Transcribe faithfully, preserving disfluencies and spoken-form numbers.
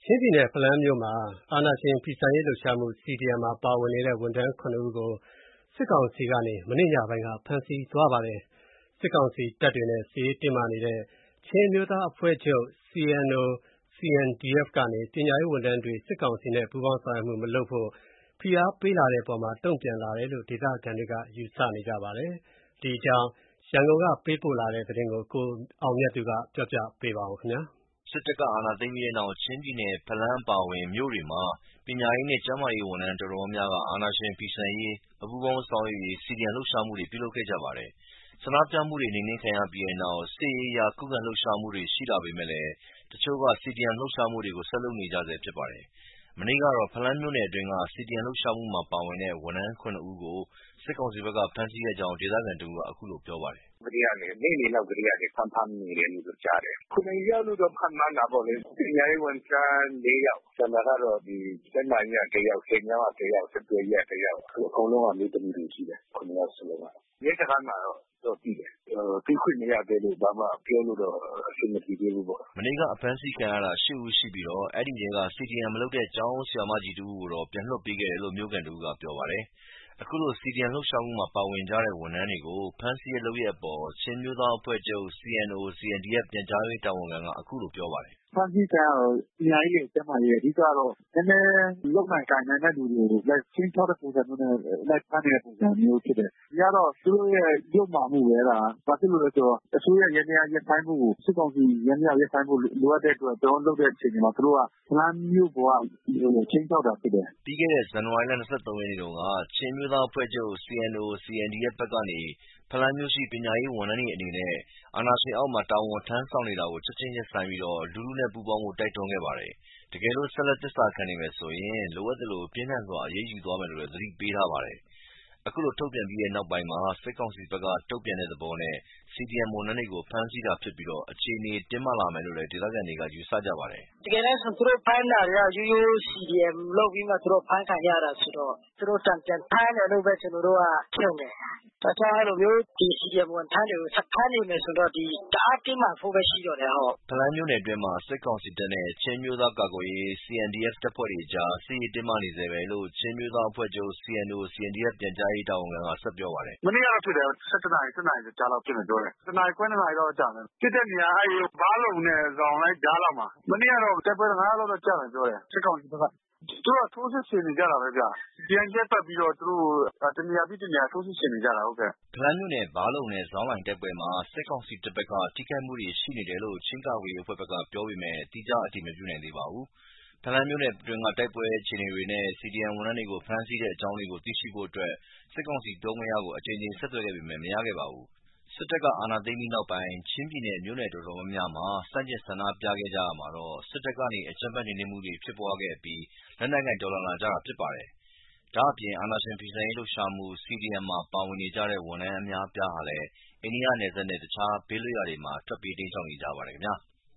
ချင်းပြည်နယ်ဖလမ်းမြို့မှာအာဏာရှင်ဖီဆန်ရေးလှုပ်ရှားမှု စီဒီအမ် မှာပါဝင်နေတဲ့ဝန်ထမ်း ခုနစ်ဦးကိုစစ်ကောင်စီကနေမနေ့ညပိုင်းကဖမ်းဆီးသွားပါတယ်။ စစ်ကောင်စီတပ်တွေနဲ့စစ်ရေးတင်းမာနေတဲ့ ချင်းအမျိုးသားအဖွဲ့ချုပ် စီ အန် အို စီ အန် ဒီ အက်ဖ် ကနေ ပညာရေးဝန်ထမ်းတွေစစ်ကောင်စီနဲ့ပူးပေါင်းဆောင်ရွက်မှုမလုပ်ဖို့ဖိအားပေးလာတဲ့အပေါ်တုံ့ပြန်လာတယ်လို့ဒေသခံတွေကယူဆနေကြပါတယ်။ ဒီအကြောင်းရန်ကုန်ကပေးပို့တဲ့သတင်းကို ကိုအောင်မြတ်သူကပြောပြပေးပါမယ်။စစ်တပ်ကအာဏာသိမ်းပြီးနောက် ချင်းပြည်နယ် ဖလမ်းအပါအဝင်မြို့တွေမှာ ပညာရေးနဲ့ကျန်းမာရေးဝန်ထမ်းတော်တော်များများက အာဏာရှင်ဖီဆန်ရေး အပူးပေါင်းဆောင်ရွက်ရေး စီဒီအမ် လှုပ်ရှားမှုတွေပြုလုပ်ခဲ့ကြပါတယ်။ ဆန္ဒပြမှုတွေနှိမ်နင်းခံရပြီးနောက် စစ်ရေးအရခုခံလှုပ်ရှားမှုတွေရှိလာပေမဲ့ တချို့က စီဒီအမ် လှုပ်ရှားမှုတွေကို ဆက်လုပ်နေကြဆဲဖြစ်ပါတယ်။ မနေ့ကတော့ ဖလမ်းမြို့နယ်အတွင်းက စီဒီအမ် လှုပ်ရှားမှုမှာပါဝင်တဲ့ ဝန်ထမ်း ခုနစ်ဦးကို စစ်ကောင်စီဘက်ကဖမ်းဆီးခဲ့ကြောင်း ဒေသခံတဦးကအခုလိုပြောပါတယ်။ “နေ့လယ်လောက်ကတည်းကနေ ဖမ်းဖမ်းနေတယ်လို့တော့ကြားတယ်။ ခုနစ်ယောက်လို့တော့ခန့်မှန်းတာပေါ့လေ။ ပညာရေးဝန်ထမ်း လေးယောက်။ ကျန်တာကတော့ ကျန်းမာရေးကတယောက် ဆည်မြောင်းကတယောက် ဆက်သွယ်ရေးကတယောက် အကုန်လုံးအမျိုးသမီးတွေချည်းပဲ။ ခုနစ်ယောက်စလုံးက။ ရဲစခန်းမှာတော့သိတယ်။ တွေ့ခွင့်မရသေးလို့ဘာမှပြောလို့တော့အဆင်မပြေသေးဘူးပေါ့။ ” မနေ့ကအဖမ်းဆီးခံရတာ ရှစ်ဦးရှိပြီး အဲဒီထဲက စီဒီအမ် မလုပ်တဲ့ ကျောင်းအုပ်ဆရာမကြီးတဦးကိုတော့ ပြန်လွှတ်ပေးခဲ့တယ်လို့ မြို့ခံတဦးကပြောပါတယ်။ အခုလို စီဒီအမ် လှုပ်ရှားမှုမှာပါဝင်ကြတဲ့ဝန်ထမ်းတွေကို ဖမ်းဆီးတဲ့လုပ်ရပ်အပေါ် ချင်းအမျိုးသားအဖွဲ့ချုပ် စီ အန် အို စီ အန် ဒီ အက်ဖ် ပြန်ကြားရေးတာဝန်ခံကအခုလိုပြောပါတယ်။ “အဖမ်းဆီးခံရတာတော့ပညာရေးရယ်၊ ကျန်းမာရေးရယ်။ အဓိကတော့ နည်းနည်းလုပ်နိုင်ကိုင်နိုင်တဲ့သူတွေကိုလိုက်ခြိမ်းခြောက်တဲ့ပုံစံမျိုးနဲ့လိုက်ဖမ်းနေတဲ့ပုံစံမျိုးဖြစ်တယ်။ ဒီကတော့သူတို့ရဲ့ယုတ်မာမှုပဲ။ ဘာဖြစ်လို့လဲဆိုတော့အစိုးရယန္တရားရပ်ဆိုင်းဖို့ စစ်ကောင်စီယန္တရားရပ်ဆိုင်းဖို့လိုအပ်တဲ့အတွက် ကျနော်တို့လုပ်တဲ့အချိန်မှာ သူတို့ကဖလမ်းမြို့ပေါ်ကလူတွေကိုခြိမ်းခြောက်တာဖြစ်တယ်။ ” ပြီးခဲ့တဲ့ ဇန်နဝါရီလ ၂၃ ရက်နေ့တုန်းက ချင်းအမျိုးသားအဖွဲ့ချုပ် စီ အန် အို စီ အန် ဒီ အက်ဖ် ဘက်ကနေ ဖလမ်းမြို့ရှိ ပညာရေးဝန်ထမ်းတွေအနေနဲ့ အာဏာရှင်အောက်မှာတာဝန်ထမ်းဆောင်နေတာကို ချက်ချင်းရပ်ဆိုင်းပြီး လူထုနဲ့ပူးပေါင်းဖို့တိုက်တွန်းခဲ့ပါတယ်။ တကယ်လို့ ဆက်လက်သစ္စာခံနေမယ်ဆိုရင် လိုအပ်သလို ပြင်းထန်စွာအရေးယူသွားမယ်လို့လည်း သတိပေးထားပါတယ်။ အခုလိုထုတ်ပြန်ပြီးနောက်ပိုင်းမှာ စစ်ကောင်စီဘက်ကတုံ့ပြန်တဲ့သဘောနဲ့ စီဒီအမ် ဝန်ထမ်းတွေကို ဖမ်းဆီးတာဖြစ်ပြီး အခြေအနေတင်းမာလာမယ်လို့လည်းဒေသခံတွေကယူဆကြပါတယ်။ “တကယ်တမ်းဆိုသူတို့ဖမ်းတာတွေကရိုးရိုး စီဒီအမ် လုပ်ပြီးမှသူတို့အဖမ်းခံရတာဆိုတော့ သူတို့တန်ပြန်ဖမ်းတယ်လို့ပဲကျနော်တို့ကထင်တယ်။ ဒါကြောင့်အဲဒီလိုမျိုး စီဒီအမ် ဝန်ထမ်းတွေကိုဆက်ဖမ်းနေမယ်ဆိုတော့တအားတင်းမာဖို့ပဲရှိတော့တယ်။ ” ဖလမ်းမြို့နယ်အတွင်းမှာ စစ်ကောင်စီတပ်နဲ့ ချင်းအမျိုးသားကာကွယ်ရေး စီ အန် ဒီ အက်ဖ် တပ်ဖွဲ့တွေအကြားစစ်ရေးတင်းမာနေဆဲပဲလို့ ချင်းအမျိုးသားအဖွဲ့ချုပ် စီ အန် အို စီ အန် ဒီ အက်ဖ် ပြန်ကြားရေးတာဝန်ခံကဆက်ပြောပါတယ်။ “မနေ့ကတော့ဖြစ်တယ်။ ၁၁ နာရီ ၁၂ နာရီကြားလောက်ဖြစ်မယ်ပြောတယ်။ တနာရီခွဲ နှစ်နာရီလောက်တော့ကြာမယ်။ ဖြစ်တဲ့နေရာကဘားလုံနဲ့ဇောင်လိုင်ကြားလောက်မှာ။ မနေ့ကတော့တိုက်ပွဲ ငါးရက်လောက်တော့ကြာမယ်ပြောတယ်။ စစ်ကောင်စီဘက်က။ သူတို့ကထိုးစစ်ဆင်နေကြတာပဲဗျ။ ပြန်လှည့်ပတ်ပြီးတော့သူတို့တနေရာပြီးတနေရာထိုးစစ်ဆင်နေကြတာ။” ဖလမ်းမြို့နယ် ဘားလုံနဲ့ဇောင်းလိုင်တိုက်ပွဲမှာ စစ်ကောင်စီတပ်ဘက်က ထိခိုက်မှုတွေရှိနေတယ်လို့ ချင်းကာကွယ်ရေးအဖွဲ့ဘက်ကပြောပေမဲ့ သီးခြားအတည်မပြုနိုင်သေးပါဘူး။ ဖလမ်းမြို့နယ်အတွင်းတိုက်ပွဲအခြေအနေတွေနဲ့ စီဒီအမ် ဝန်ထမ်းတွေကိုဖမ်းဆီးတဲ့အကြောင်းတွေကိုသိရှိဖို့ စစ်ကောင်စီပြောခွင့်ရကိုအကြိမ်ကြိမ်ဆက်သွယ်ခဲ့ပေမဲ့မရခဲ့ပါဘူး။ စစ်တပ်ကအာဏာသိမ်းပြီးနောက်ပိုင်း ချင်းပြည်နယ်မြို့နယ်တော်တော်များများမှာ ဆန့်ကျင်ဆန္ဒပြခဲ့ကြရာမှာ စစ်တပ်ကနေ အကြမ်းဖက်နှိမ်နင်းမှုတွေဖြစ်ပွားခဲ့အပြီး လက်နက်ကိုင်တော်လှန်လာကြတာဖြစ်ပါတယ်။ ဒါ့အပြင် အာဏာရှင်ဖီဆန်ရေးလှုပ်ရှားမှု စီဒီအမ် မှာပါဝင်နေကြတဲ့ဝန်ထမ်းအများအပြားဟာလည်း အိန္ဒိယနယ်စပ်နဲ့ တခြားဘေးလွတ်ရာတွေမှာ ထွက်ပြေးတိမ်းရှောင်နေကြပါတယ်ခင်ဗျာ။